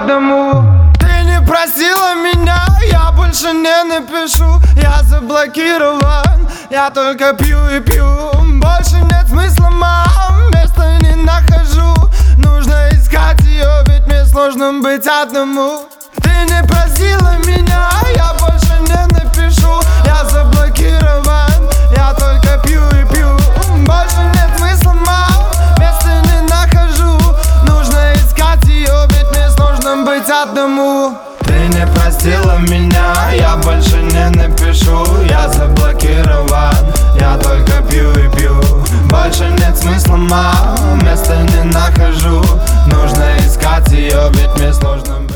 одному. Ты не просила меня, я больше не напишу. Я заблокирован, я только пью и пью. Больше нет смысла, мам, места не нахожу. Нужно искать ее, ведь мне сложно быть одному. Ты не просила меня, я больше не напишу. Я заблокирован, я только пью и пью. Больше нет смысла, мам, места не нахожу. Нужно искать ее, ведь мне сложно быть одному. Ты не простила меня, я больше не напишу. Я заблокирован, я только пью и пью. Больше нет смысла, мам, места не нахожу. Нужно искать ее, ведь мне сложно быть.